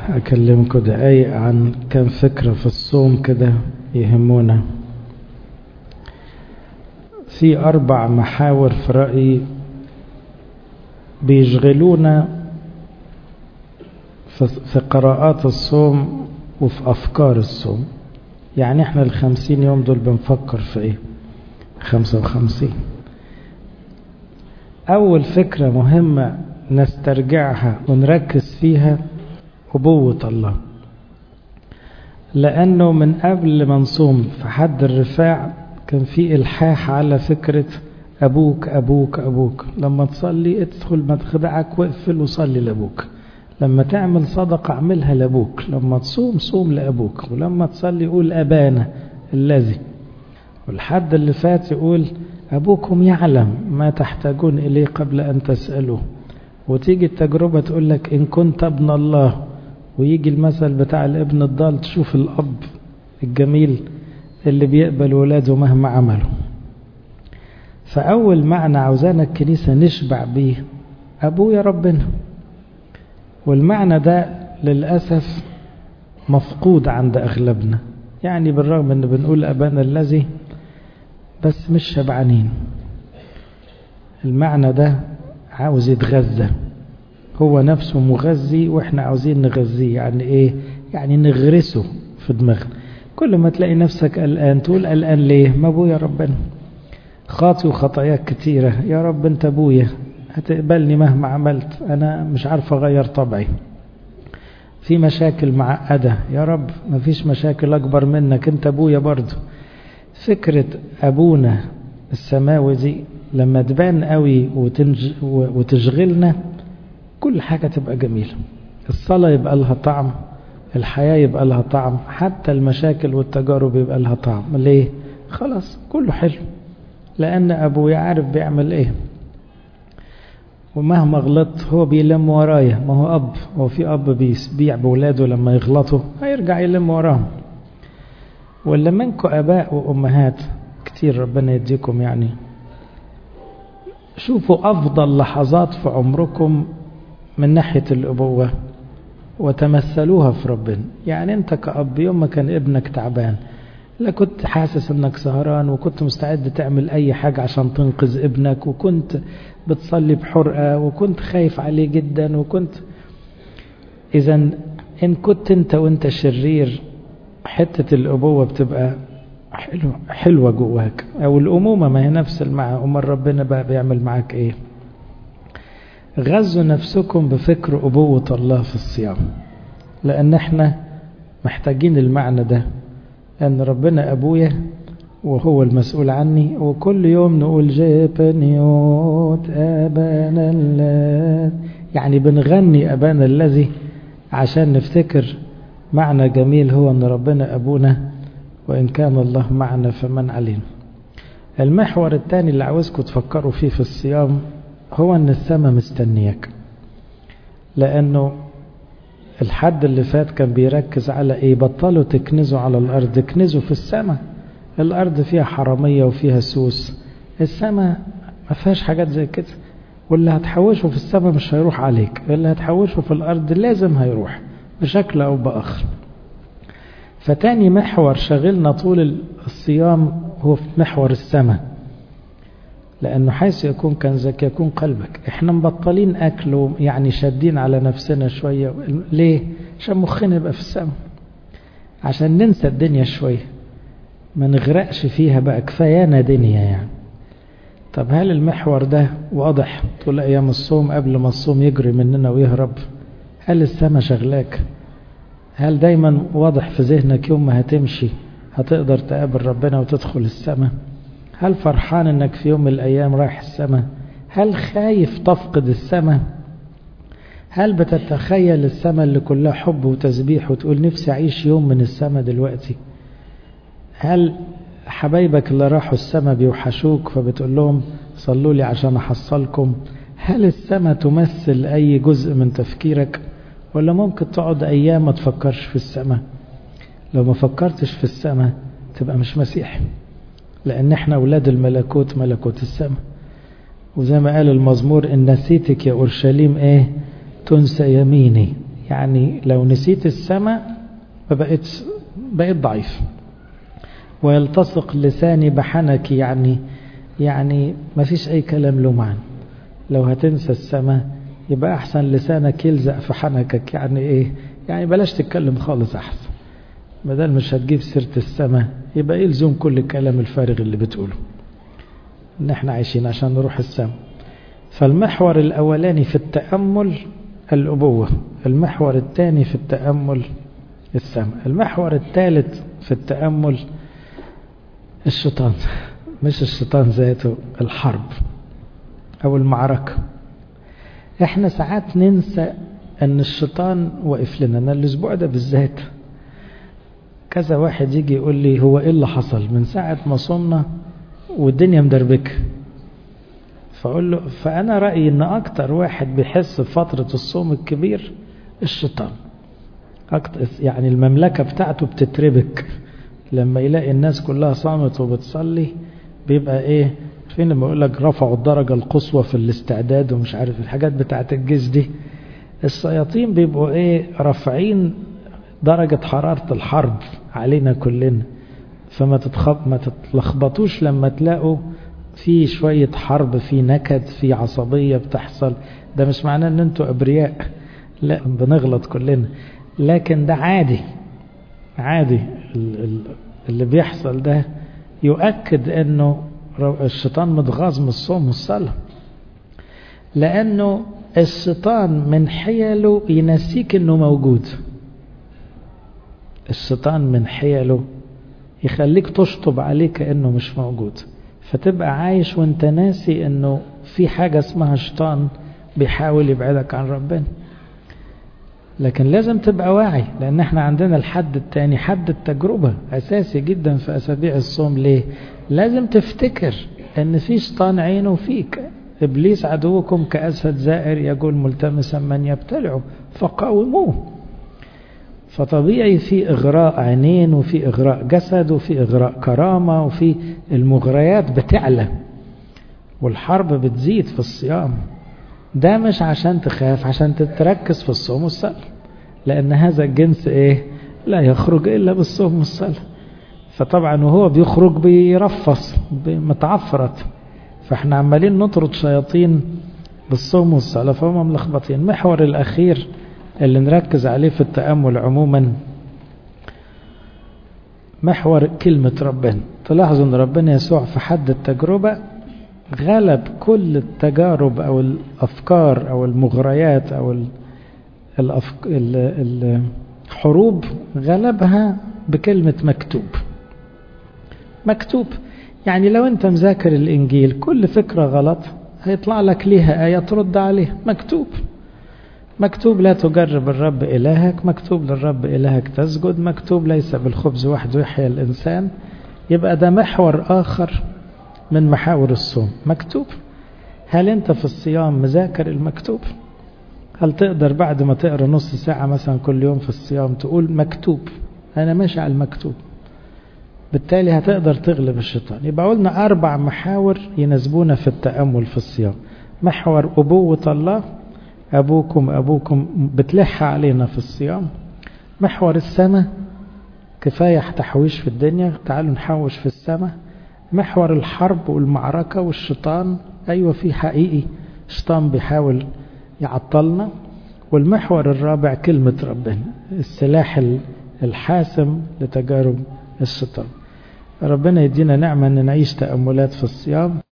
أكلمكم دقايق عن كم فكرة في الصوم كده يهمونا. في 4 محاور في رأيي بيشغلونا في قراءات الصوم وفي أفكار الصوم. يعني احنا 50 يوم دول بنفكر في ايه؟ 55. أول فكرة مهمة نسترجعها ونركز فيها أبوة الله، لأنه من قبل ما نصوم في حد الرفاع كان في إلحاح على فكرة أبوك أبوك أبوك. لما تصلي ادخل مدخلك واقفل وصلي لأبوك، لما تعمل صدقة اعملها لأبوك، لما تصوم صوم لأبوك، ولما تصلي قول أبانا الذي. والحد اللي فات يقول أبوكم يعلم ما تحتاجون إليه قبل أن تسألوه. وتيجي التجربة تقول لك إن كنت ابن الله، ويجي المثل بتاع الابن الضال، تشوف الأب الجميل اللي بيقبل ولاده مهما عملوا. فأول معنى عاوزانا الكنيسة نشبع بيه أبويا ربنا. والمعنى ده للأسف مفقود عند أغلبنا، يعني بالرغم أن بنقول أبانا الذي بس مش شبعانين. المعنى ده عاوز يتغذى، هو نفسه مغذي وإحنا عاوزين نغذيه. يعني إيه؟ يعني نغرسه في دماغنا. كل ما تلاقي نفسك قلقان تقول قلقان ليه؟ ما أبويا ربنا خاطي وخطاياك كتيرة، يا رب أنت أبويا هتقبلني مهما عملت، أنا مش عارف أغير طبعي، في مشاكل معقدة، يا رب ما فيش مشاكل أكبر منك، أنت أبويا برضو. فكرة أبونا السماوي دي لما تبان قوي وتشغلنا كل حاجة تبقى جميلة. الصلاة يبقى لها طعم، الحياة يبقى لها طعم، حتى المشاكل والتجارب يبقى لها طعم. ليه؟ خلاص كله حلو، لأن أبويا عارف بيعمل إيه، ومهما غلط هو بيلم ورايا. ما هو أب، هو في أب بيسبيع بولاده لما يغلطوا هيرجع يلم وراهم. ولا منكم أباء وأمهات كتير ربنا يديكم، يعني شوفوا أفضل لحظات في عمركم من ناحية الأبوة وتمثلوها في ربنا. يعني أنت كأب يوم ما كان ابنك تعبان، لا كنت حاسس أنك سهران وكنت مستعد تعمل أي حاجة عشان تنقذ ابنك، وكنت بتصلي بحرقة، وكنت خايف عليه جدا، وكنت إذن إن كنت أنت وأنت شرير حتة الأبوة بتبقى حلوة جواك، أو الأمومة ما هي نفس المعنى. أمال ربنا بقى بيعمل معاك إيه؟ غزوا نفسكم بفكر أبوة الله في الصيام، لأن احنا محتاجين المعنى ده، أن ربنا أبويا وهو المسؤول عني. وكل يوم نقول جيبنيوت أبانا الذي، يعني بنغني أبانا الذي عشان نفتكر معنى جميل، هو أن ربنا أبونا وإن كان الله معنا فمن علينا. المحور الثاني اللي عاوزكم تفكروا فيه في الصيام هو أن السماء مستنيك. لأنه الحد اللي فات كان بيركز على إيه؟ بطلوا تكنزوا على الأرض، اكنزوا في السماء. الأرض فيها حرامية وفيها سوس، السماء ما فيهاش حاجات زي كده. واللي هتحوشه في السماء مش هيروح عليك، اللي هتحوشه في الأرض لازم هيروح بشكل أو بآخر. فتاني محور شغلنا طول الصيام هو في محور السماء، لأنه حيث يكون كنزك يكون قلبك. احنا مبطلين أكل، يعني شادين على نفسنا شوية. ليه؟ عشان مخنا يبقى في السماء، عشان ننسى الدنيا شوية، ما نغرقش فيها بقى، كفايانا دنيا يعني. طب هل المحور ده واضح طول أيام الصوم قبل ما الصوم يجري مننا ويهرب؟ هل السماء شغلاك؟ هل دايما واضح في ذهنك يوم ما هتمشي هتقدر تقابل ربنا وتدخل السماء؟ هل فرحان انك في يوم من الايام رايح السماء؟ هل خايف تفقد السماء؟ هل بتتخيل السماء اللي كلها حب وتسبيح وتقول نفسي اعيش يوم من السماء دلوقتي؟ هل حبايبك اللي راحوا السماء بيوحشوك فبتقول لهم صلوا لي عشان احصلكم؟ هل السماء تمثل اي جزء من تفكيرك، ولا ممكن تقعد ايام ما تفكرش في السماء؟ لو ما فكرتش في السماء تبقى مش مسيحي، لأن احنا أولاد الملكوت، ملكوت السماء. وزي ما قال المزمور إن نسيتك يا أورشليم إيه؟ تنسى يميني. يعني لو نسيت السماء بقيت ضعيف. ويلتصق لساني بحنك، يعني ما فيش أي كلام له معنى. لو هتنسى السماء يبقى أحسن لسانك يلزق في حنكك. يعني إيه؟ يعني بلاش تتكلم خالص أحسن، بدل مش هتجيب سيرة السماء يبقى يلزم كل الكلام الفارغ اللي بتقوله، إن إحنا عايشين عشان نروح السماء. فالمحور الأولاني في التأمل الأبوة، المحور الثاني في التأمل السماء، المحور الثالث في التأمل الشيطان. مش الشيطان ذاته، الحرب أو المعركة. إحنا ساعات ننسى أن الشيطان واقف لنا. أنا الأسبوع ده بالذات كذا واحد يجي يقول لي هو إيه اللي حصل من ساعة ما صمنا والدنيا مدربكة. فأقول له فأنا رأيي أن أكتر واحد بيحس بفترة الصوم الكبير الشيطان. يعني المملكة بتاعته بتتربك لما يلاقي الناس كلها صامت وبتصلي. بيبقى ايه؟ فين لما يقول لك رفعوا الدرجة القصوى في الاستعداد ومش عارف الحاجات بتاعت الجيش دي، الشياطين بيبقوا ايه؟ رافعين درجة حرارة الحرب علينا كلنا. فما ما تتلخبطوش لما تلاقوا في شوية حرب، في نكد، في عصبية بتحصل. ده مش معناه ان انتوا ابرياء، لا بنغلط كلنا، لكن ده عادي. اللي بيحصل ده يؤكد انه الشيطان متغاظ من الصوم والصلاة، لانه الشيطان من حيله ينسيك انه موجود. الشيطان من حيله يخليك تشطب عليه كأنه مش موجود، فتبقى عايش وانت ناسي انه في حاجة اسمها شيطان بيحاول يبعدك عن ربنا. لكن لازم تبقى واعي، لان احنا عندنا الحد التاني، حد التجربة، اساسي جدا في اسابيع الصوم. ليه؟ لازم تفتكر ان في شيطان عينه فيك. ابليس عدوكم كاسد زائر يقول ملتمسا من يبتلعه فقاوموه. فطبيعي في اغراء عينين، وفي اغراء جسد، وفي اغراء كرامة، وفي المغريات بتعلى، والحرب بتزيد في الصيام. ده مش عشان تخاف، عشان تتركز في الصوم والصلاة، لأن هذا الجنس إيه؟ لا يخرج إلا بالصوم والصلاة. فطبعا وهو بيخرج بيرفص متعفرت، فإحنا عمالين نطرد شياطين بالصوم والصلاة، فهم ملخبطين. المحور الأخير اللي نركز عليه في التأمل عموما محور كلمة ربنا. تلاحظوا أن ربنا يسوع في حد التجربة غلب كل التجارب أو الأفكار أو المغريات أو الحروب، غلبها بكلمة مكتوب. مكتوب يعني لو أنت مذاكر الإنجيل كل فكرة غلط هيطلع لك ليها آية ترد عليها. مكتوب، مكتوب لا تجرب الرب إلهك، مكتوب للرب إلهك تسجد، مكتوب ليس بالخبز وحده يحيى الإنسان. يبقى ده محور آخر من محاور الصوم، مكتوب. هل أنت في الصيام مذاكر المكتوب؟ هل تقدر بعد ما تقرأ نص ساعة مثلا كل يوم في الصيام تقول مكتوب، أنا ماشي على المكتوب؟ بالتالي هتقدر تغلب الشيطان. يبقى قلنا 4 محاور يناسبونا في التأمل في الصيام. محور أبوة الله، أبوكم بتلح علينا في الصيام. محور السماء، كفاية تحويش في الدنيا، تعالوا نحوش في السماء. محور الحرب والمعركة والشيطان، أيوة في حقيقي شيطان بيحاول يعطلنا. والمحور الرابع كلمة ربنا، السلاح الحاسم لتجارب الشيطان. ربنا يدينا نعمة أن نعيش تأملات في الصيام.